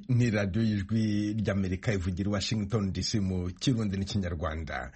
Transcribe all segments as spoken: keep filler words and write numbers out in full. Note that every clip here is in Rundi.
ni radiyo y'ijwi ry'Amerika ivugira Washington D C mu Kirundi n'Ikinyarwanda.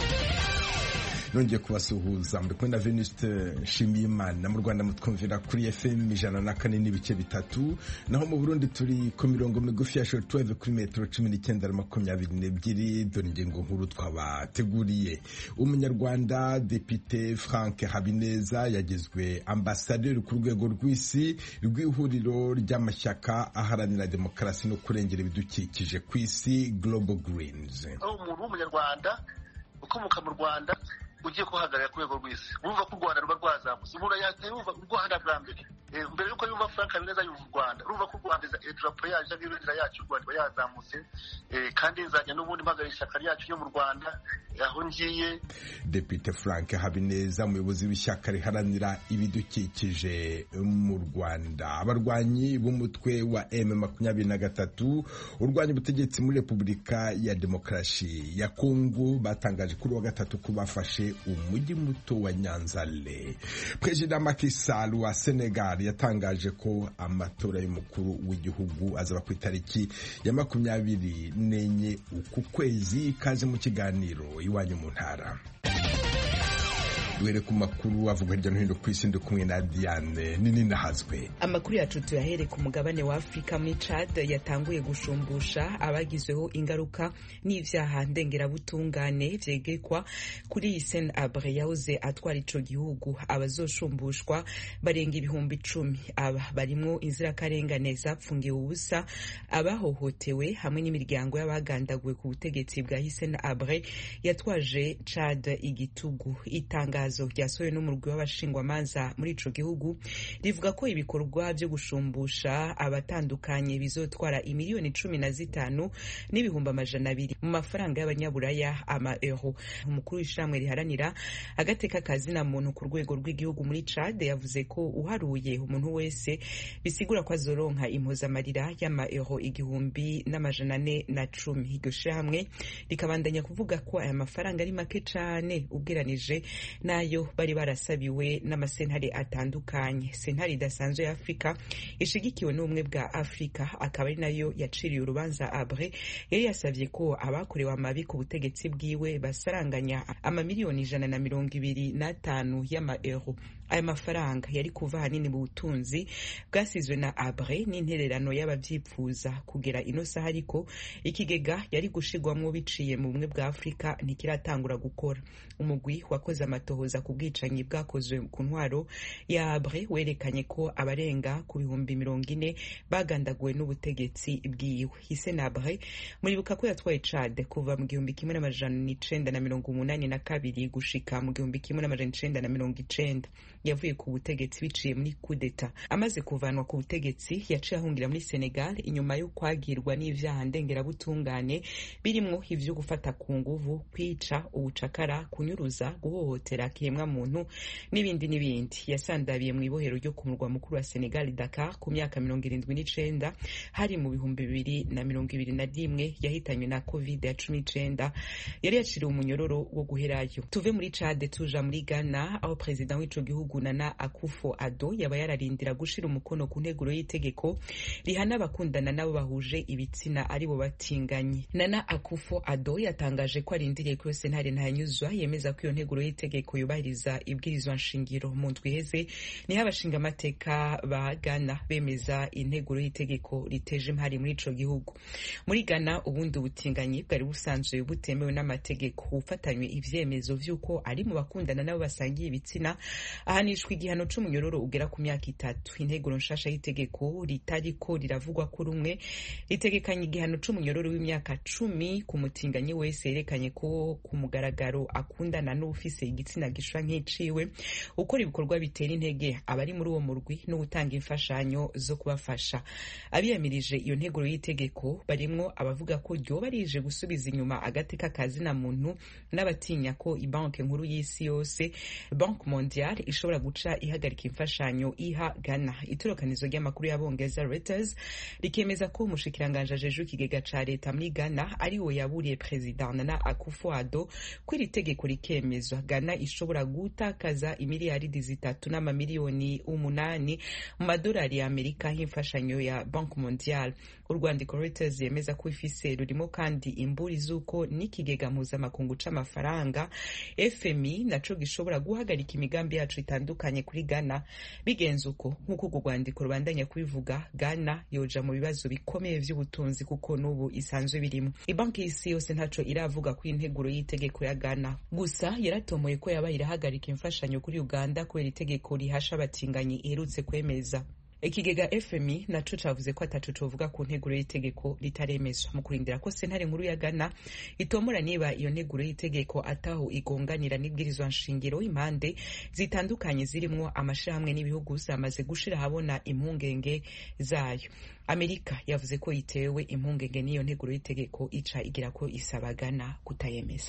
Nongeye kubasuhuza muri kumwe na Venuste Nshimiyimana. Mu Rwanda mutwumvira kuri F M ijana na kane n'ibice bitatu, naho mu Burundi turi ku mirongo migufi ya shortwave kuri metero cumi n'icyenda na makumyabiri n'ebyiri. Dore ingingo nkuru twabateguriye. Umunyarwanda Depite Frank Habineza yagizwe ambasaderi ku rwego rw'isi rw'ihuriro ry'amashyaka aharanira demokarasi no kurengera ibidukikije ku isi, Global Greens. Umuntu w'umunyarwanda ukomoka mu Rwanda ugiye kuhagarara ku rwego rw'isi, urumva ko u Rwanda ruba rwazamutse. Umuntu yumva u Rwanda bwa mbere mbere yuko yumva Frank Habineza yumva u Rwanda, urumva ko u Rwanda idarapo yaje n'ibendera yacu u Rwanda yazamutse, kandi nzajya n'ubundi mpagarara ishyaka ryacu ryo mu Rwanda aho ngiye. Depite Frank Habineza, umuyobozi w'ishyaka riharanira ibidukikije mu Rwanda. Abarwanyi b'umutwe wa M makumyabiri na gatatu urwanya ubutegetsi muri Repubulika ya Demokarasi ya Kongo batangaje kuri wa gatatu ko bafashe umujyi muto wa Nyanzale. Perezida Macky Sall wa Senegal yatangaje ko amatora y'umukuru w'igihugu azaba ku itariki ya makumyabiri n'enye uku kwezi. Kaze mu kiganiro iwanyu mu ntara. Duhere ku makuru avuga hirya no hino ku isi, ndi kumwe na Diane nini nahazwe. Amakuru yacu tuyahere ku mugabane wa Afrika. Muri Chad yatanguye gushumbusha abagizweho ingaruka n'ivyaha ndengerabutungane vyegekwa kuri Hissène Habré yahoze atwara ico gihugu. Abazoshumbushwa barenga ibihumbi icumi. Aba barimwo inzirakarengane zapfungiwe ubusa, abahohotewe hamwe n'imiryango y'abagandaguwe ku butegetsi bwa Hissène Habré yatwaje Chad igitugu. Itangazo ryasohowe n'umurwi w'abashingwamanza muri ico gihugu rivuga ko ibikorwa byo gushumbusha abatandukanye bizotwara imiliyoni cumi na zitanu n'ibihumbi amajana abiri mu mafaranga y'abanyaburaya, ama euro. Umukuru w'ishamwe riharanira agateka kazina muntu ku rwego rw'igihugu muri Chad yavuze ko uharuye umuntu wese bisigura ko azoronka impuzamarira y'ama euro igihumbi n'amajana ane na cumi. Iryo shamwe rikabandanya kuvuga ko aya mafaranga ari make cane ugeranije nayo bari barasabiwe n'amasentare atandukanye. Sentare idasanzwe ya Afrika ishigikiwe n'ubumwe bwa Afrika akaba ari nayo yaciriye urubanza Habré, yari yasavye ko abakorewe amabi ku butegetsi bwiwe basaranganya amamiliyoni ijana na mirongo ibiri n'atanu y'ama euro. Aya mafaranga yari kuva hanini mu butunzi bwasizwe na Habré n'intererano y'abavyipfuza kugera ino saha, ariko ikigega yari gushigwamwo biciye mu bumwe bwa Afrika ntikiratangura gukora. Umugwi wakoze amatohoza ku bwicanyi bwakozwe ku ntwaro ya Habré werekanye ko abarenga ku bihumbi mirongo ine bagandaguwe n'ubutegetsi bwiwe. Hissène Habré muribuka ko yatwaye Chad kuva mu gihumbi kimwe n'amajana icenda na mirongo umunani na kabiri gushika mu gihumbi kimwe n'amajana icenda na mirongo icenda. Yavuye ku butegetsi biciye muri coup d'etat. Amaze kuvanwa ku butegetsi yaciye ahungira muri Senegal inyuma yo kwagirwa n'ivyaha ndengerabutungane birimwo ivyo gufata ku nguvu, kwica, ubucakara, kunyuruza, guhohotera kiremwa muntu n'ibindi n'ibindi. Yasandabiye mu ibohero ryo ku murwa mukuru wa Senegal, Dakar, ku myaka mirongo irindwi n'icenda hari mu bihumbi bibiri na mirongo ibiri na rimwe. Yahitanywe na covid ya cumi n'icenda, yari yaciriwe umunyororo wo guherayo. Tuve muri Chad tuja muri Ghana, aho president w'ico gihugu Nana Akufo-Addo yaba yararindira gushira umukono ku nteguro y'itegeko rihana abakundana nabo bahuje ibitsina aribo batinganye. Nana Akufo-Addo yatangaje ko arindiriye ko sentare ntanyuzwa yemeza ko iyo nteguro y'itegeko yubahiriza ibwirizwa nshingiro. Mu ndwi iheze niho abashinga amateka ba Ghana bemeza integuro y'itegeko riteje impari muri ico gihugu. Muri Ghana ubundi ubutinganyi bwari busanzwe butemewe n'amategeko. Ufatanywe ivyemezo vy'uko ari mu bakundana nabo basangiye ibitsina ahanishwa igihano c'umunyororo ugera ku myaka itatu. Integuro nshasha y'itegeko ritariko riravugwa ko rumwe ritegekanye igihano c'umunyororo w'imyaka cumi ku mutinganyi wese yerekanye ko ku mugaragaro akundana n'ufise igitsina gishwa nk'iciwe, ukora ibikorwa bitera intege abari muri uwo murwi no gutanga imfashanyo zo kubafasha. Abiyamirije iyo nteguro y'itegeko barimwo abavuga ko ryoba rije gusubiza inyuma agateka kazina muntu n'abatinya ko ibanke nkuru y'isi yose, Banque Mondiale, ishobora guca ihagarika imfashanyo iha Ghana. Itorokanizo ry'amakuru y'abongereza Reuters rikemeza ko umushikiranganje ajeje ikigega ca leta muri Ghana ari we yaburiye President Nana Akufo-Addo ko iri tegeko rikemezwa Ghana ishobora ishobora gutakaza imiliyaridi zitatu n'amamiliyoni umunani mu madolari ya Amerika nk'imfashanyo ya Banque Mondiale. Urwandiko Reuters yemeza ko ifise rurimo kandi imburi z'uko n'ikigega mpuzamakungu c'amafaranga F M I naco gishobora guhagarika imigambi yacu itandukanye kuri Ghana. Bigenze uko nk'uko urwo rwandiko rubandanya kubivuga, Ghana yoja mu bibazo bikomeye vy'ubutunzi kuko n'ubu isanzwe birimo. Ibanki y'isi yose ntaco iravuga ku integuro y'itegeko ya Ghana, gusa yaratomoye ko yaba irahagarika imfashanyo kuri Uganda kubera itegeko rihasha abatinganyi iherutse kwemeza. Ikigega F M I naco cavuze ko ataco covuga ku nteguro y'itegeko ritaremezwa mu kurindira ko sentare nkuru ya Ghana itomora niba iyo nteguro y'itegeko ataho igonganira n'ibwirizwa nshingiro. Impande zitandukanye zirimwo amashirahamwe n'ibihugu zamaze gushira habona impungenge zayo. Amerika yavuze ko itewe impungenge n'iyo nteguro y'itegeko ica igira ko isaba Ghana kutayemeza.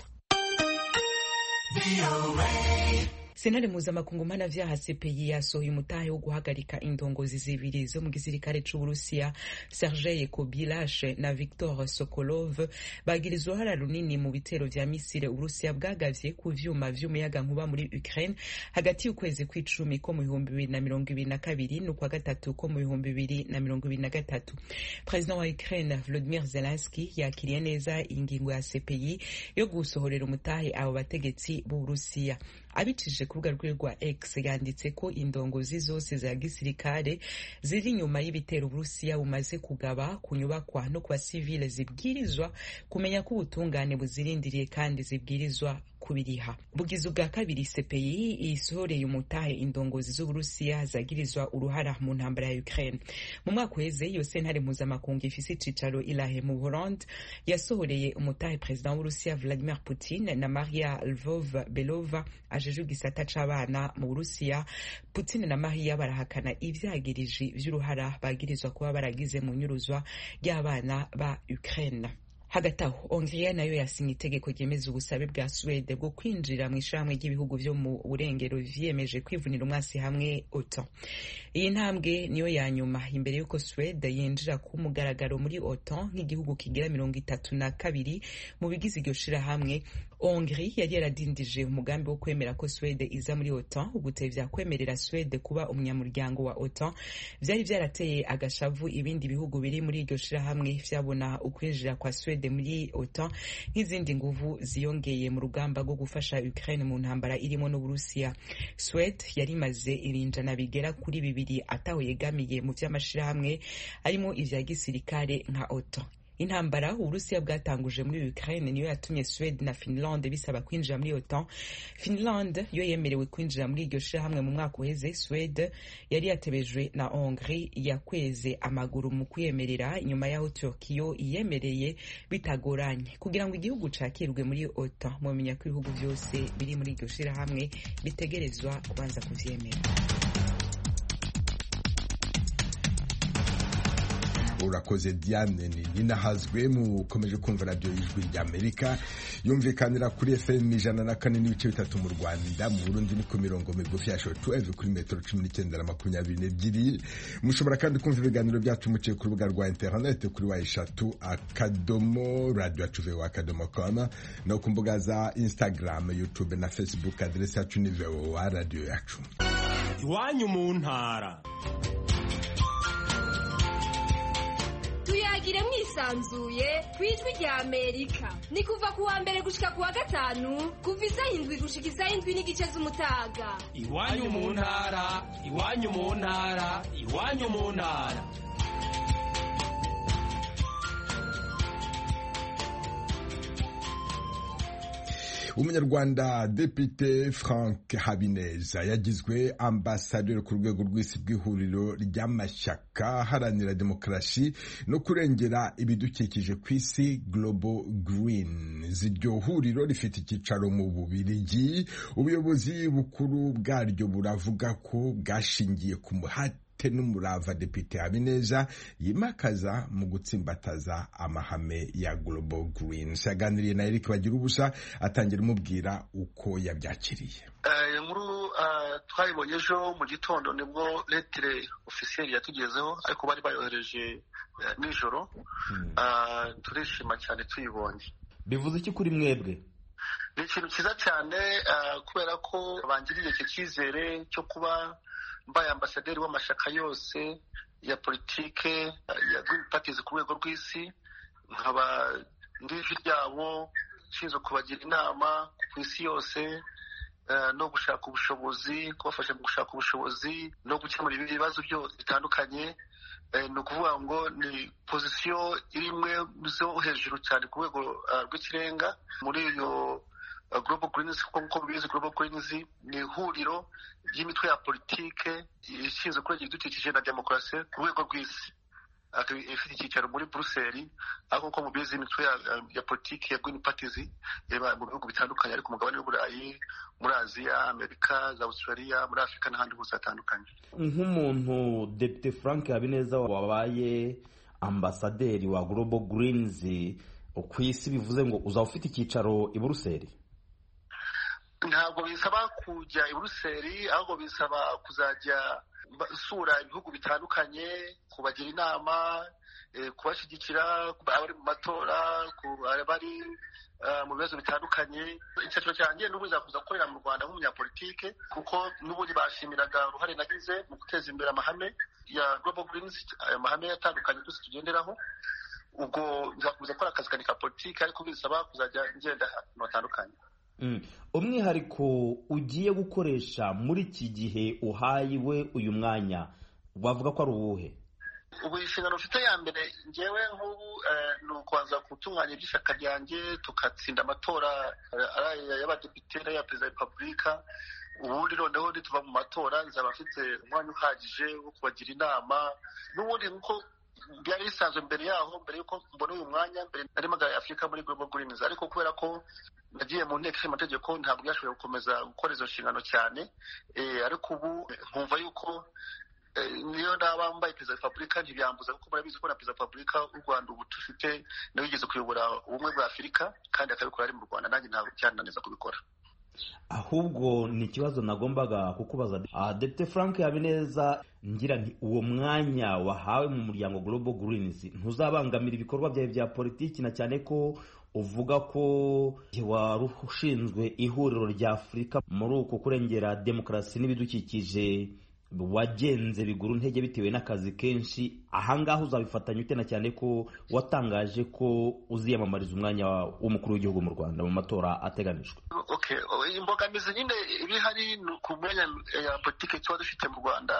Senare mpuzamakungu mpanavyaha C P I yasohoye umutahe wo guhagarika indongozi zibiri zo mu gisirikare c'Uburusiya, Sergei Kobilashe na Viktor Sokolov, bagirizwa uruhara runini mu bitero vya misile Uburusiya bwagavye ku vyuma vy'umuyaga nkuba muri Ukraine hagati y'ukwezi kw'icumi ko mu bihumbi bibiri na mirongo ibiri na kabiri n'ukwa gatatu ko mu bihumbi bibiri na mirongo ibiri na gatatu. President wa Ukraine Volodymyr Zelensky yakiriye neza ingingo ya C P I yo gusohorera umutahe abo bategetsi b'Uburusiya. Abicishije ku rubuga rwe rwa X yanditse ko indongozi zose za gisirikare ziri nyuma y'ibitero Uburusiya bumaze kugaba ku nyubakwa no kwa civile zibwirizwa kumenya ko ubutungane buzirindiriye kandi zibwirizwa kubiriha. Bugize ubwa kabiri C P I isohoreye umutahe indongozi z'Uburusiya zagirizwa uruhara mu ntambara ya Ukraine. Mu mwaka uheze iyo sentare mpuzamakungu ifise icicaro ilahe mu Burundi yasohoreye umutahe President w'Uburusiya Vladimir Putin na Maria Lvov-Belova ajejwe igisata c'abana mu Burusiya. Putin na Maria barahakana ivyagiriji vy'uruhara bagirizwa kuba baragize mu nyuruzwa ry'abana ba Ukraine. Hagati aho Hongria nayo yasinye itegeko ryemeza ubusabe bwa Swede bwo kwinjira mu ishamwe ry'ibihugu vyo mu burengero vyiyemeje kwivunira umwasi hamwe OTAN. Iyi ntambwe niyo ya nyuma imbere yuko Swede yinjira ku mugaragaro muri OTAN nk'igihugu kigira mirongo itatu na kabiri mu bigize iryo shirahamwe. Hongrie yari yaradindije umugambi wo kwemera ko Swede iza muri OTAN. Ugutevya kwemerera Swede kuba umunyamuryango wa OTAN vyari vyarateye agashavu ibindi bihugu biri muri iryo shirahamwe vyabona ukwinjira kwa Swede muri OTAN nk'izindi nguvu ziyongeye mu rugamba rwo gufasha Ukraine mu ntambara irimo n'Uburusiya. Swede yari maze irinjana bigera kuri bibiri ataho yegamiye mu vy'amashirahamwe arimo ivya gisirikare nka OTAN. Intambara Uburusiya bwatanguje muri Ukraine niyo yatumye Swede na Finland bisaba kwinjira muri OTAN. Finland yo yemerewe kwinjira muri iryo shirahamwe mu mwaka uheze. Swede yari yatebejwe na Hongrie yakweze amaguru mu kwemerera nyuma yaho Turkiyo iyemereye bitagoranye. Kugira ngo igihugu cakirwe muri OTAN, mumenya ko ibihugu vyose biri muri iryo shirahamwe bitegerezwa kubanza kuvyemera. Urakoze Diane ninahazwe mukomeje kumva radio y'Ijwi ry'Amerika yumvikanira kuri F M ijana na kane n'ibice bitatu mu Rwanda, mu Burundi ni ku mirongo migufi ya shortwave kuri metero cumi n'icyenda na makumyabiri n'ebyiri. Mushobora kandi kumva ibiganiro byacu muciye ku rubuga rwa internet kuri wa eshatu akadomo radio yacu voa akadomo com no ku mbuga za Instagram, YouTube na Facebook. Adresse yacu ni voa radio yacu. Iwanyu mu ntara. Tuyagire mwisanzuye kwijwi rya Amerika. Ni kuva kuwa mbere gushika kuwa gatanu kuva isaha indwi gushika isaha indwi n'igice z'umutaga. Iwanyu mu ntara, iwanyu mu ntara, iwanyu mu ntara. Umunyarwanda Depite Frank Habineza yagizwe ambasaderi ku rwego rw'isi bw'ihuriro ry'amashyaka haranira demokarasi no kurengera ibidukikije ku isi Global Green. Iryo huriro rifite icyicaro mu Bubiligi. Ubuyobozi bukuru bwaryo buravuga ko bwashingiye ku muhate n'umurava Depite Habineza yimakaza mu gutsimbataza amahame ya Global Green. Saganiriye na Eric Bagira ubusa atangira umubwira uko yabyakiriye. Eh nkuru twayibonye ejo mu gitondo nibwo lettre officielle yatugezeho, ariko bari bayohereje nijoro. Turishima cyane tuyibonye. Bivuze iki kuri mwebwe? ni ikintu cyiza cyane kubera ko bangiriye icyo cyizere cyo kuba mbaye ambasaderi w'amashyaka yose ya politike ya Green Parties ku rwego rw'isi, nkaba ndi ijwi ryabo nshinzwe kubagira inama ku isi yose no gushaka ubushobozi, kubafasha mu gushaka ubushobozi no gukemura ibibazo byose bitandukanye. Ni ukuvuga ngo ni pozisiyo irimwe zo hejuru cyane ku rwego rw'ikirenga muri iyo Global Greens. Nk'uko bizi, Global Greens ni ihuriro ry'imitwe ya politike ishinzwe kurengera ibidukikije na demokarasi ku rwego rw'isi, ifite icyicaro muri Brussels. Aho nk'uko mubizi imitwe ya politiki ya Green Parties iba mu bihugu bitandukanye, ariko umugabane w'Uburayi, muri Aziya, Amerika, za Australia, muri Afurika n'ahandi hose hatandukanye. Nk'umuntu Depite Frank Habineza wabaye ambasaderi wa Global Greens ku isi, bivuze ngo uzaba ufite icyicaro i Brussels? Ntabwo bisaba kujya i Brussels, ahubwo bisaba kuzajya sura ibihugu bitandukanye, kubagira inama, kubashyigikira abari mu matora, abari mu bibazo bitandukanye. Icyiciro cyanjye n'ubu nzakuza gukorera mu Rwanda nk'umunyapolitike, kuko n'ubundi bashimiraga uruhare nagize mu guteza imbere amahame ya Global Greens, aya mahame atandukanye twese tugenderaho. Ubwo nzakuza gukora akazi kanjye ka politike, ariko bisaba kuzajya ngenda ahantu hatandukanye. Umwihariko ugiye gukoresha muri iki gihe uhayiwe uyu mwanya wavuga ko ari uwuhe? Ubu inshingano mfite ya mbere ngewe nk'ubu ni ukubanza gutunganya iby'ishyaka ryanjye, tugatsinda amatora y'abadepite n'aya perezida wa repubulika. Ubundi noneho nituva mu matora nzaba mfite umwanya uhagije wo kubagira inama. N'ubundi nk'uko byari bisanzwe mbere yaho, mbere y'uko mbona uyu mwanya, mbere nari mpagariye Afurika muri Global Greens, ariko kubera ko nagiye mu nteko ishinga amategeko ntabwo byashoboye gukomeza gukora izo nshingano cyane. Ariko ubu nkumva yuko niyo naba mbaye perezida wa repubulika ntibyambuza, kuko murabizi ko na perezida wa repubulika w'u Rwanda ubu dufite nawe yigeze kuyobora ubumwe bwa Afurika, kandi akabikora ari mu Rwanda. Nanjye ntabwo byananeza kubikora. Ahubwo ni ikibazo nagombaga kukubaza. Depite Frank Habineza, ngira nti uwo mwanya wahawe mu muryango Global Greens ntuzabangamira ibikorwa byawe bya politiki, na cyane ko uvuga ko wari ushinzwe ihuriro rya Afurika muri uko kurengera demokarasi n'ibidukikije, wagenze biguru ntege bitewe n'akazi kenshi. Ahangaha uzabifatanya ute, na cyane ko watangaje ko uziyamamariza umwanya w'umukuru w'igihugu mu Rwanda mu matora ateganijwe? Okay, imbogamizi nyine ibihari ku mwanya ya politiki tuba dufite mu Rwanda,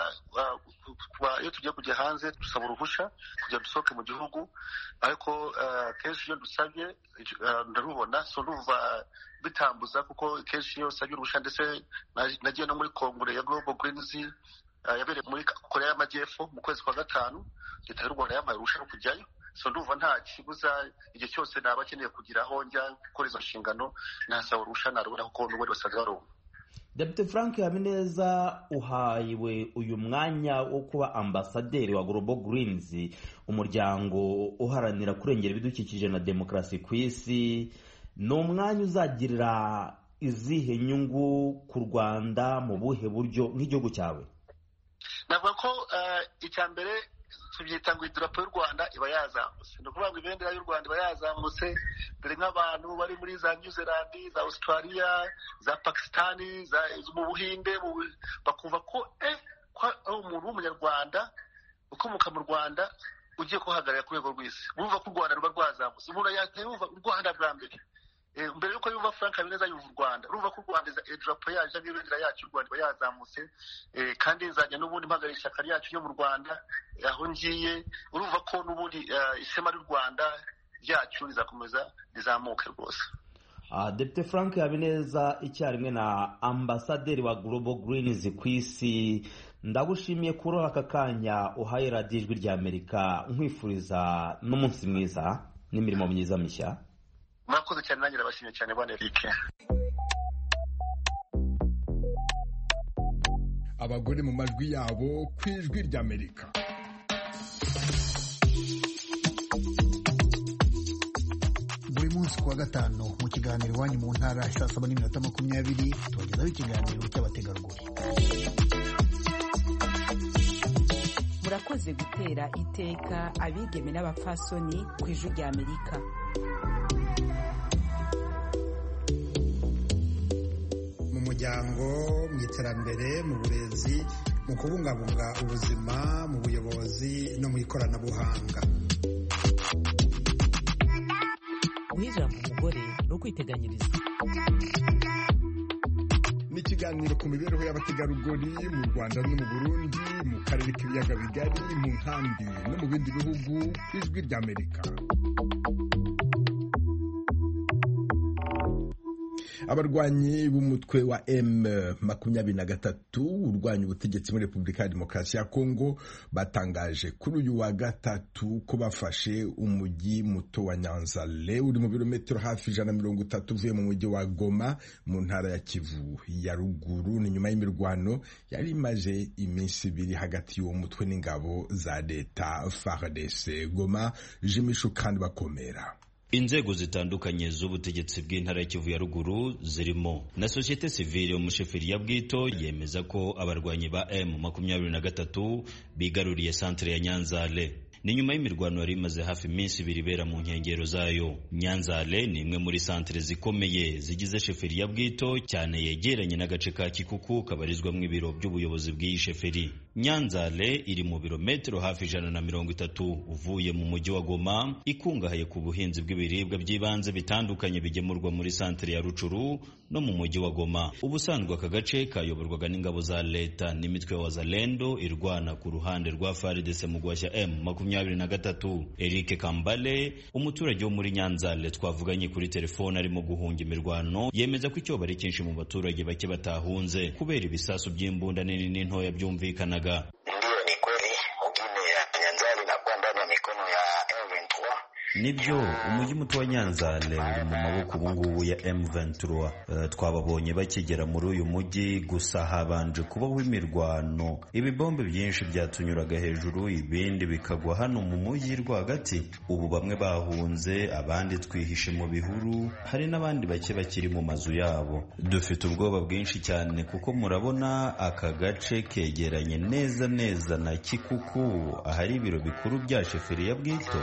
iyo tugiye kujya hanze dusaba uruhushya kugira dusohoke mu gihugu, ariko kenshi iyo dusabye ndarubona, so ndumva bitambuza, kuko kenshi iyo usabye uruhushya, ndetse nagiye no muri kongere ya Global Greens yabereye muri Korea y'Amajyepfo mu kwezi kwa gatanu, leta y'u Rwanda yampaye uruhushya rwo kujyayo. So ndumva nta kibuza, igihe cyose naba akeneye kugira aho njya gukora izo nshingano nasaba uruhushya narubona, kuko n'ubundi basaga barumva. Depite Frank Habineza, uhayiwe uyu mwanya wo kuba ambasaderi wa Global Greens, umuryango uharanira kurengera ibidukikije na demokarasi ku isi. Ni umwanya uzagirira izihe nyungu ku Rwanda, mu buhe buryo nk'igihugu cyawe? Navuga ko icya mbere tubyita ngo idarapo y'u Rwanda iba yazamutse. Ni ukuvuga ngo ibendera y'u Rwanda iba yazamutse, dore nk'abantu bari muri za New Zealand, za Australia, za Pakistan, mu Buhinde, bakumva ko eh ko ari umuntu w'umunyarwanda ukomoka mu Rwanda ugiye kuhagarara ku rwego rw'isi. Bumva ko u Rwanda ruba rwazamutse. Umuntu yumva u Rwanda bwa mbere, mbere yuko yumva Frank Habineza yumva u Rwanda, urumva ko u Rwanda idarapo yaje n'ibendera yacu u Rwanda iba yazamutse. Kandi nzajya n'ubundi mpagarira ishyaka ryacu ryo mu Rwanda aho ngiye, urumva ko n'ubundi ishema ry'u Rwanda ryacu rizakomeza rizamuke rwose. Depite Frank Habineza, icyarimwe na ambasaderi wa Global Greens ku isi, ndagushimiye kuri aka kanya uhaye radiyo Ijwi ry'Amerika, nkwifuriza n'umunsi mwiza n'imirimo myiza mishya. Murakoze cyane, nanjye ndabashimiye cyane bwana Eric. Abagore mu majwi yabo ku Ijwi ry'Amerika. Buri munsi kuwa gatanu mu kiganiro iwanyu mu ntara saa saba n'iminota makumyabiri tubagezaho ikiganiro cy'abategarugori. Murakoze gutera iteka abigeme n'abapfasoni ku Ijwi ry'Amerika. mu iterambere, mu burezi, mu kubungabunga ubuzima, mu buyobozi no mu ikoranabuhanga. guha ijambo umugore no kwiteganyiriza. Ni ikiganiro ku mibereho y'abategarugori mu Rwanda no mu Burundi, mu karere k'ibiyaga bigari, mu nkambi no mu bindi bihugu. Ijwi ry'Amerika. Abarwanyi b'umutwe wa M makumyabiri na gatatu urwanya ubutegetsi muri Repubulika ya Demokarasi ya Kongo batangaje kuri uyu wa gatatu ko bafashe umujyi muto wa Nyanzale uri mu birometero hafi ijana na mirongo itatu uvuye mu mujyi wa Goma mu ntara ya Kivu ya ruguru. Ni nyuma y'imirwano yari imaze iminsi ibiri hagati y'uwo mutwe n'ingabo za leta F A R D C. Goma, Jimishu kandi bakomera. Inzego zitandukanye z'ubutegetsi bw'intara ya Kivu ya ruguru zirimo na societe civile umusheferi ya Bwito yemeza ko abarwanyi ba M makumyabiri na gatatu bigaruriye centre ya Nyanzale. Ni nyuma y'imirwano yari imaze hafi iminsi ibiri ibera mu nkengero zayo. Nyanzale ni imwe muri centre zikomeye zigize sheferi ya Bwito, cyane yegeranye n'agace ka Kikuku kabarizwamo ibiro by'ubuyobozi bw'iyi sheferi. Nyanzale iri mu birometero hafi ijana na mirongo itatu uvuye mu mujyi wa Goma, ikungahaye ku buhinzi bw'ibiribwa by'ibanze bitandukanye bigemurwa muri centre ya Rucuru no mu mujyi wa Goma. Ubusanzwe aka gace kayoborwaga n'ingabo za leta n'imitwe ya Wazalendo irwana ku ruhande rwa F A R D C mu guhashya M makumyabiri na gatatu. Eric Kambale, umuturage wo muri Nyanzale twavuganye kuri telefone arimo guhunga imirwano, yemeza ko icyo bari cyinshi mu baturage bake batahunze kubera ibisasu by'imbunda nini n'intoya byumvikanaga. Ndio, ni kweli mugine ya Nyanzale inakuwa ndani ya mikono ya M vingt-trois. Nibyo, umujyi muto wa Nyanzale uri mu maboko ubungubu ya M vingt-trois. Uh, twababonye bakigera muri uyu mujyi, gusa habanje kubaho imirwano. Ibibombe byinshi byatunyuraga hejuru, ibindi bikagwa hano mu mujyi rwagati. Ubu bamwe bahunze, abandi twihishe mu bihuru, hari n'abandi bake bakiri mu mazu yabo. Dufite ubwoba bwinshi cyane kuko murabona aka gace kegeranye neza neza na Kikuku, ahari ibiro bikuru bya sheferi ya Bwito.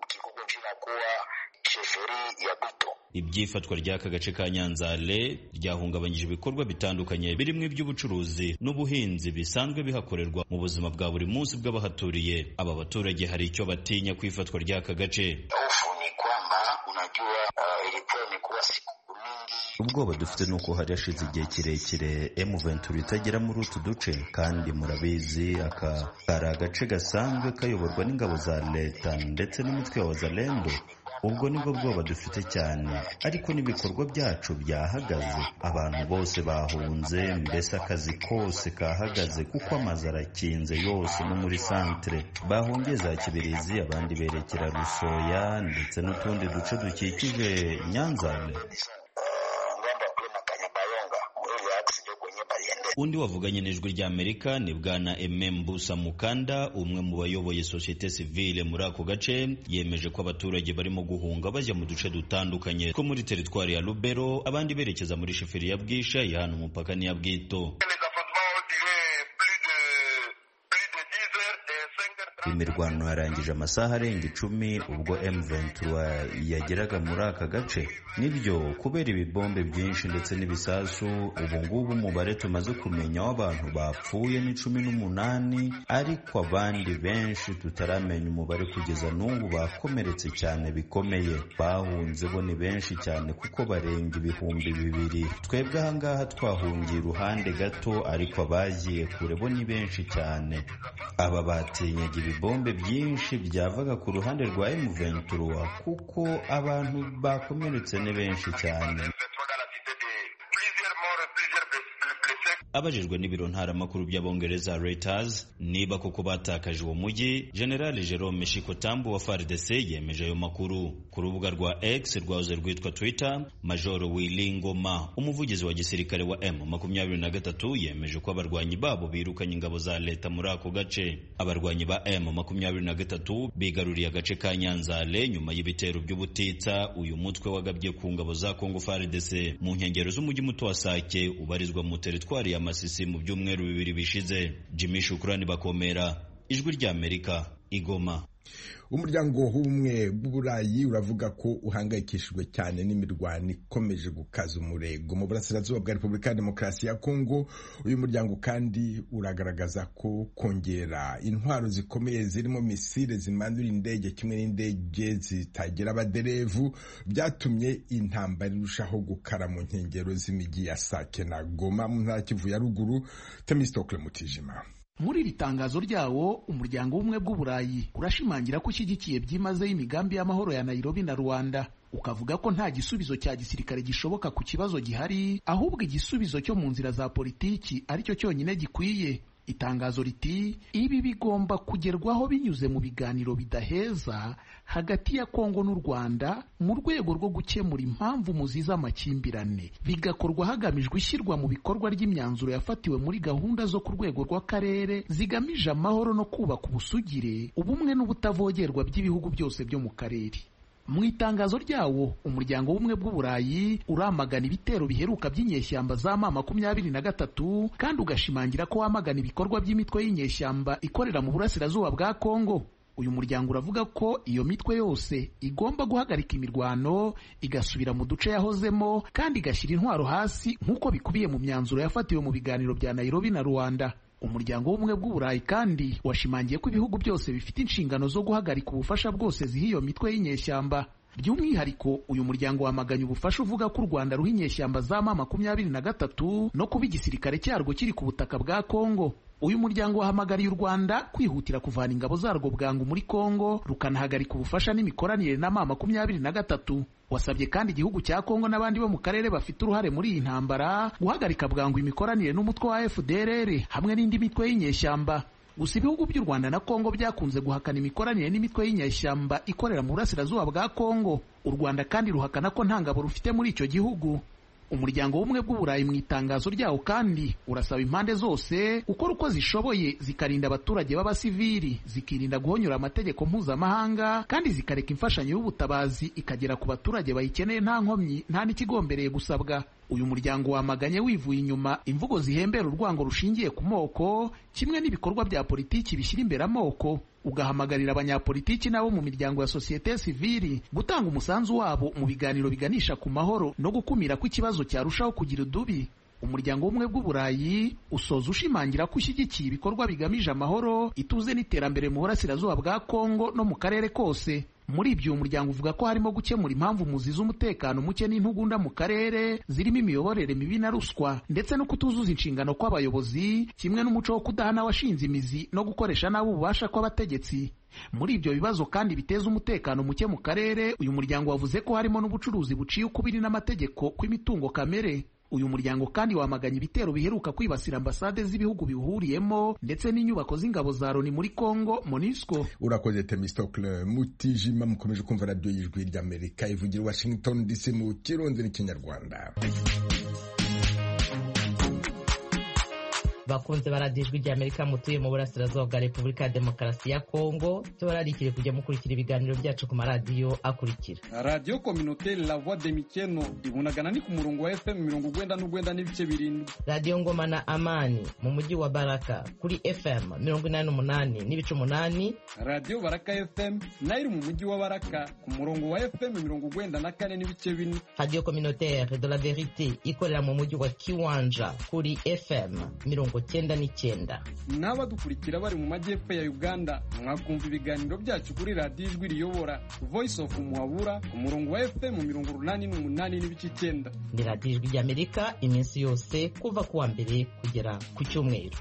Ibyifatwa ry'aka gace ka Nyanzale ryahungabanyije ibikorwa bitandukanye birimo iby'ubucuruzi n'ubuhinzi bisanzwe bihakorerwa mu buzima bwa buri munsi bw'abahaturiye. Aba baturage hari icyo batinya kwifatwa ry'aka gace. Ubwoba dufite nuko hari hashize igihe kirekire M vingt-trois itagera muri utu duce, kandi murabizi aka kari agace gasanzwe kayoborwa n'ingabo za leta ndetse n'umutwe wa Wazalendo. Ubwo nibwo bwoba dufite cyane, ariko n'ibikorwa byacu byahagaze, abantu bose bahunze, mbese akazi kose kahagaze kuko amazu arakinze yose no muri centre. Bahungiye za Kibirizi, abandi berekera Rusoya ndetse n'utundi duce dukikije Nyanzale. Undi wavuganye n'ijwi ry'Amerika ni bwana Emembusa Mukanda, umwe mu bayoboye societe civile muri ako gace, yemeje ko abaturage barimo guhunga bajya mu duce dutandukanye ko muri teritwari ya Lubero, abandi berekeza muri sheferi ya Bwisha ihana umupaka ni ya Bwito. Imirwano yarangije amasaha arenga icumi ubwo M vingt-trois yageraga muri aka gace. Nibyo, kubera ibibombe byinshi ndetse n'ibisasu, ubu ngubu umubare tumaze kumenya w'abantu bapfuye ni cumi n'umunani, ariko abandi benshi tutaramenya umubare kugeza n'ubu bakomeretse cyane bikomeye. Bahunze bo ni benshi cyane kuko barenga ibihumbi bibiri. Twebwe ahangaha twahungiye iruhande gato, ariko abagiye kure bo ni benshi cyane. Aba batinyaga ibibombe byinshi byavaga ku ruhande rwa M vingt-trois kuko abantu bakomeretse ni benshi cyane. Abajijwe n'ibiro ntaramakuru by'Abongereza Reuters niba koko batakaje uwo mujyi, General Jerome Shikotambu wa F A R D C yemeje ayo makuru. Ku rubuga rwa X rwahoze rwitwa Twitter, Major Willy Ngoma, umuvugizi wa gisirikare wa M makumyabiri na gatatu, yemeje ko abarwanyi babo birukanye ingabo za leta muri ako gace. Abarwanyi ba M makumyabiri na gatatu bigaruriye agace ka Nyanzale nyuma y'ibitero by'ubutitsa uyu mutwe wagabye ku ngabo za Congo F A R D C mu nkengero z'umujyi muto wa Sake ubarizwa mu teritwari ya Masisi mu byumweru bibiri bishize. Jimmy Shukrani bakomera, ijwi ry'Amerika, Igoma. umuryango w'ubumwe bw'uburayi uravuga ko uhangayikishijwe cyane n'imirwano ikomeje gukaza umurego mu burasirazuba bwa Repubulika ya Demokarasi ya Kongo. Uyu muryango kandi uragaragaza ko kongera intwaro zikomeye zirimo misile zimanura indege kimwe n'indege zitagira abaderevu byatumye intambara irushaho gukara mu nkengero z'imijyi ya Sake na Goma mu ntara Kivu ya ruguru. Temistokle Mutijima. Muri iri tangazo ryawo umuryango w'ubumwe bw'uburayi urashimangira ko ushyigikiye byimazeyo imigambi y'amahoro ya Nairobi na Rwanda, ukavuga ko nta gisubizo cya gisirikare gishoboka ku kibazo gihari, ahubwo igisubizo cyo mu nzira za politiki aricyo cyonyine gikwiye. Itangazo riti ibi bigomba kugerwaho binyuze mu biganiro bidaheza hagati ya Kongo n'u Rwanda mu rwego rwo gukemura impamvu muziza amakimbirane, bigakorwa hagamijwe ishyirwa mu bikorwa ry'imyanzuro yafatiwe muri gahunda zo ku rwego rw'akarere zigamije amahoro no kubaka ubusugire, ubumwe n'ubutavogerwa by'ibihugu byose byo mu karere. Mu itangazo ryawo umuryango w'ubumwe bw'uburayi uramagana ibitero biheruka by'inyeshyamba za ma makumyabiri na gatatu kandi ugashimangira ko wamagana ibikorwa by'imitwe y'inyeshyamba ikorera mu burasirazuba bwa Kongo. Uyu muryango uravuga ko iyo mitwe yose igomba guhagarika imirwano igasubira mu duce yahozemo kandi igashyira intwaro hasi nk'uko bikubiye mu myanzuro yafatiwe mu biganiro bya Nairobi na Rwanda. Umuryango w'ubumwe bw'uburayi kandi washimangiye ko ibihugu byose bifite inshingano zo guhagarika ubufasha bwose ziha iyo mitwe y'inyeshyamba. By'umwihariko uyu muryango wamaganye ubufasha uvuga ko u Rwanda ruha inyeshyamba za ma makumyabiri na gatatu no kuba igisirikare cyarwo kiri ku butaka bwa Kongo. Uyu muryango wahamagariye u Rwanda kwihutira kuvana ingabo zarwo bwangu muri Kongo rukanahagarika ubufasha n'imikoranire na ma makumyabiri na gatatu. Wasabye kandi igihugu cya Kongo n'abandi bo mu karere bafite uruhare muri iyi ntambara guhagarika bwangu imikoranire n'umutwe wa F D L R hamwe n'indi mitwe y'inyeshyamba. Gusa ibihugu by'u Rwanda na Kongo byakunze guhakana imikoranire n'imitwe y'inyeshyamba ikorera mu burasirazuba bwa Kongo. U Rwanda kandi ruhakana ko nta ngabo rufite muri icyo gihugu. Umuryango w'ubumwe bw'uburayi mu itangazo ryawo kandi urasaba impande zose gukora uko zishoboye zikarinda abaturage b'abasivili, zikirinda guhonyora amategeko mpuzamahanga kandi zikareka imfashanyo y'ubutabazi ikagera ku baturage bayikeneye nta nkomyi nta n'ikigombereye gusabwa. Uyu muryango wamaganye wivuye inyuma imvugo zihembera urwango rushingiye ku moko kimwe n'ibikorwa bya politiki bishyira imbere amoko, ugahamagarira abanyapolitiki nabo mu miryango ya sosiyete sivili gutanga umusanzu wabo mu biganiro biganisha ku mahoro no gukumira ko ikibazo cyarushaho kugira udubi. Umuryango w'ubumwe bw'uburayi usoza ushimangira ko ushyigikiye ibikorwa bigamije amahoro, ituze n'iterambere mu burasirazuba bwa Kongo no mu karere kose. Muri ibyo uyu muryango uvuga ko harimo gukemura impamvu muziza umutekano muke n'intugunda mu karere zirimo imiyoborere mibi na ruswa ndetse no kutuzuza inshingano kw'abayobozi kimwe n'umuco wo kudahana washinze imizi no gukoresha nabi ububasha kw'abategetsi. Muri ibyo bibazo kandi biteza umutekano muke mu karere uyu muryango wavuze ko harimo n'ubucuruzi buciye ukubiri n'amategeko kw'imitungo kamere. Uyu muryango kandi wamaganye ibitero biheruka kwibasira ambasade z'ibihugu biwuhuriyemo ndetse n'inyubako z'ingabo za Loni muri Kongo MONUSCO. Urakoze Temistokle Mutijima. Mukomeje kumva radio y'ijwi ry'Amerika ivugira Washington D C mu Kirundi n'Ikinyarwanda. Bakunze baradijwe rya Amerika mutuye mu burasirazuba bwa Repubulika ya Demokarasi ya Kongo, tubararikire kujya mukurikira ibiganiro byacu ku maradiyo akurikira: Radio Communautaire La Voix de Mikeno ibunagana ni ku murongo wa F M mirongo urwenda n'urwenda n'ibice birindwi. Radio Ngoma na Amani mu mujyi wa Baraka kuri F M mirongo inani n'umunani n'ibice umunani. Radio Baraka F M nayo mu mujyi wa Baraka ku murongo wa F M mirongo urwenda na kane n'ibice bine. Radio Communautaire de la Verite ikorera mu mujyi wa Kiwanja kuri F M mirongo cyenda n'icyenda. N'abadukurikira bari mu majyepfo ya Uganda mwakumva ibiganiro byacu kuri radio ijwi riyobora Voice of Muhabura ku murongo wa F M mirongo urunani n'umunani n'ibice icyenda. Ni radio ijwi ry'Amerika iminsi yose kuva kuwa mbere kugera ku cyumweru.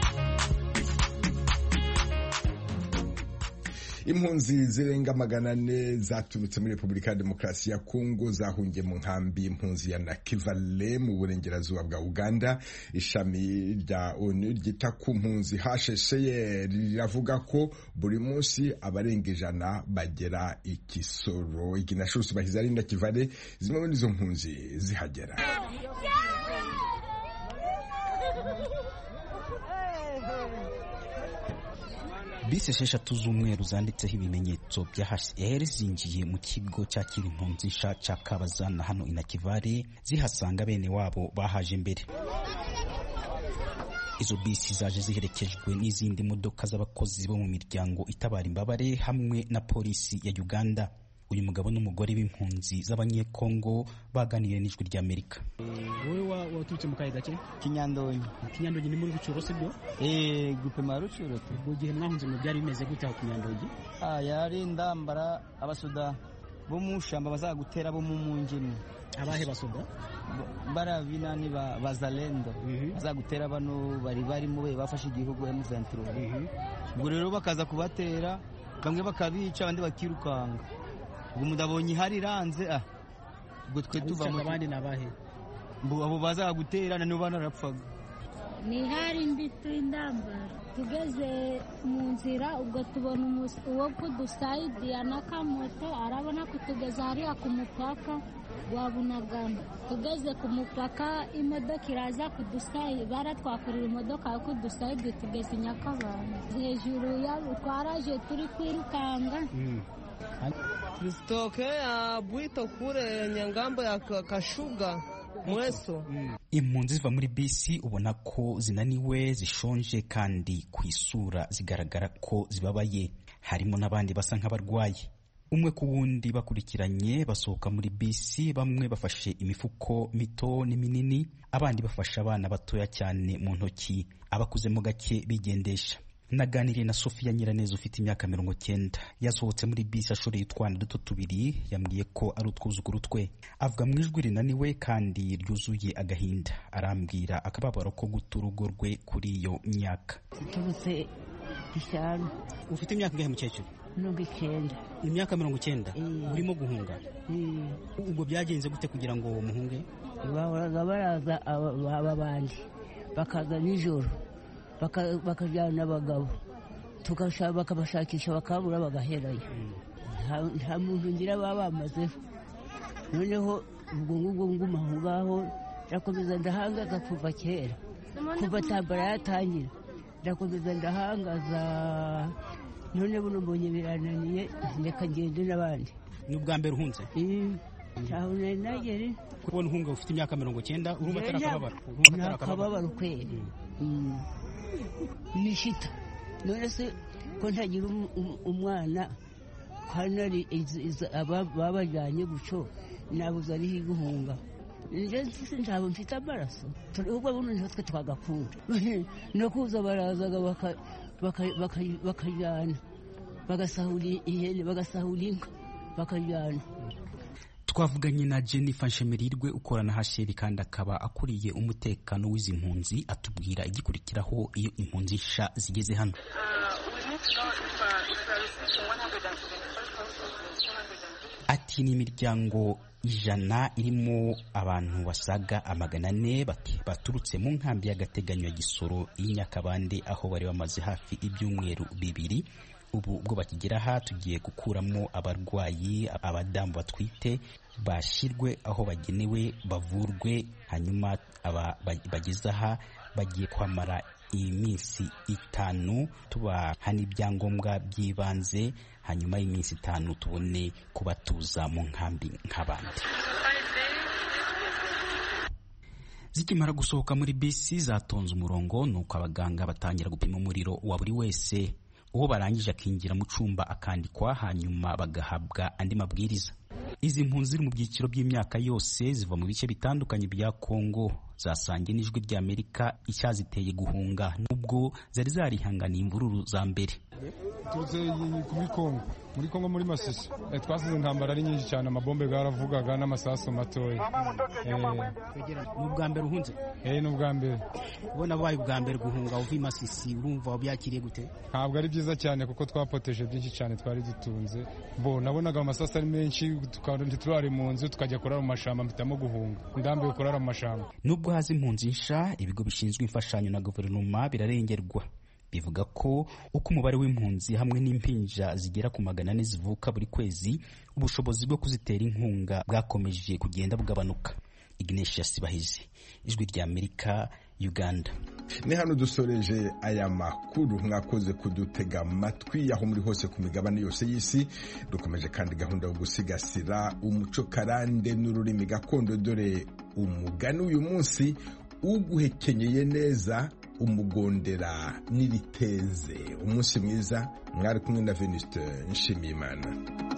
Impunzi zirenga magana ane zaturutse muri Repubulika ya Demokarasi ya Kongo zahungiye mu nkambi impunzi ya Nakivale mu burengerazuba bwa Uganda. Ishami rya ONU ryita ku mpunzi H C R riravuga ko buri munsi abarenga ijana bagera ikisoro. Iginashusu bahizari Nakivale zimwe muri izo mpunzi zihagera. Bisi esheshatu z'umweru zanditseho ibimenyetso bya H C R zinjiye mu kigo cyakira impunzi nsha cya Kabazana hano i Nakivale zihasanga bene wabo bahaje mbere. izo bisi zaje ziherekejwe n'izindi modoka z'abakozi bo mu miryango itabara imbabare hamwe na polisi ya Uganda. Uyu mugabo n'umugore b'impunzi z'abanyekongo baganiriye n'ijwi rya Amerika. Wowe waturutse mu kahe gace? Kinyandonyi. Kinyandonyi ni muri Rucuro sibyo? Eh, gupe ma Rucuro. Ubwo gihe mwahunze mu byari bimeze gute aho Kinyandonyi? Ah, yari ndambara abasoda bo mu shamba bazagutera bo mu munjini. Abahe basoda? Baravina ba bazalendo. Bazagutera bano bari bari mu bafashe igihugu M vingt-trois. Ubwo rero bakaza kubatera bamwe bakabica abandi bakirukanga. Ubwo mudabonye hari ranze ah ubwo twe tuva mu abandi nabahe mbo abo baza guterana no bana rapfaga ni hari mbitu indambara tugeze mu nzira ubwo tubona uwo kudusaidia n'akamoto arabona kutugeza hariya ku mupaka wa Bunagana. Tugeze ku mupaka imodoka iraza kudusaidia baratwakurira imodoka yo kudusaidia tugeze Nyakabanda hejuru ya twaraje turi kwirukanga. Tokea Bwito kure Nyangambo ya Kashuga Mweso. Impunzi ziva muri bisi ubona ko zinaniwe, zishonje kandi ku isura zigaragara ko zibabaye. Harimo n'abandi basa nk'abarwayi. Umwe ku wundi bakurikiranye basohoka muri bisi, bamwe bafashe imifuko mito n'iminini, abandi bafasha abana batoya cyane mu ntoki, abakuze mu gake bigendesha. Naganiriye na Sofia Nyiraneza ufite imyaka mirongo cyenda. Yasohotse muri bisi ashoreye utwana duto tubiri, yambwiye ko ari utwuzuguru twe. Avuga mu ijwi rinaniwe kandi ryuzuye agahinda. Arambwira akababaro ko guta urugo rwe kuri iyo myaka. Turutse ishyano. Ufite imyaka ingahe mukecuru? mirongo icyenda. Imyaka mirongo icyenda? Urimo guhunga? Ubwo byagenze gute kugira ngo muhunge? Bahoraga baraza aba bandi bakaza nijoro bakajyana abagabo bakabashakisha bakabura bagaherayo. Nta muntu ngira baba bamazeho. Noneho ubwo ngubwo nguma aho ngaho ndakomeza ndahangaza kuva kera, kuva tambara yatangira ndakomeza ndahangaza. None buno mbonye birananiye reka ngende n'abandi. Ni ubwa mbere uhunze? Ntaho nari nagere. Kubona uhunga ufite imyaka mirongo cyenda urumva atarakababara? Ntakababara kweri. Nishita none se ko ntagira umwana kandi babajyanye guco nabuze ari guhunga. Nje sisi ntabo mfite amaraso ubwo buno ntitwe twagakunda no kuza barazaga bakajyana bagasahura ihene bagasahura inka bakajyana. Twavuganye na Jennifer Nshemirirwe ukorana hasheri kandi akaba akuriye umutekano w'izi mpunzi, atubwira igikurikiraho iyo impunzi sha zigeze hano. Ati ni imiryango ijana irimo abantu basaga amagana ane baturutse mu nkambi y'agateganyo ya Gisoro y'Inyakabande aho bari bamaze hafi ibyumweru bibiri. Ubu ubwo bakigera aha tugiye gukuramo abarwayi, abadamu batwite bashirwe aho bagenewe bavurwe, hanyuma aba bageze aha bagiye kwamara iminsi itanu tubaha n'ibyangombwa by'ibanze, hanyuma y'iminsi itanu tubone kubatuza mu nkambi nk'abandi. Zikimara gusohoka muri bisi zatonze umurongo, nuko abaganga batangira gupima umuriro wa buri wese. Uwo barangije akinjira mu cumba akandikwa, hanyuma bagahabwa andi mabwiriza. Izi mpunzi ziri mu byiciro by'imyaka yose ziva mu bice bitandukanye bya Kongo, zasangiye n'ijwi rya Amerika icyaziteye guhunga nubwo zari zarihanganiye imvururu za mbere. Tuze muri Kongo, muri Kongo muri Masisi twasize intambara ari nyinshi cyane, amabombe garavugaga n'amasaso matoya. Ni ubwa mbere uhunze? Eh, ni ubwa mbere. Ubona baye ubwa mbere guhunga uvi Masisi, urumva wabyakiriye gute? Ntabwo ari byiza cyane kuko twapoteje byinshi cyane twari dutunze. Bo nabonaga amasaso ari menshi, tukandi turari mu nzu tukajya kurara mu mashamba, mpitamo guhunga. Ndambiwe kurara mu mashamba. Nubwo hazi impunzi nsha, ibigo bishinzwe imfashanyo na guverinoma birarengerwa. Bivuga ko uko umubare w'impunzi hamwe n'impinja zigera ku magana ane zivuka buri kwezi, ubushobozi bwo kuzitera inkunga bwakomeje kugenda bugabanuka. Ignatius Bahizi, Ijwi rya Amerika, Uganda. Ni hano dusoreje aya makuru. Mwakoze kudutega amatwi aho muri hose ku migabane yose y'isi. Dukomeje kandi gahunda yo gusigasira umuco karande n'ururimi gakondo, dore umugani uyu munsi uguhekenyeye neza umugondera n'iriteze. Umunsi mwiza, mwari kumwe na Venuste Nshimiyimana.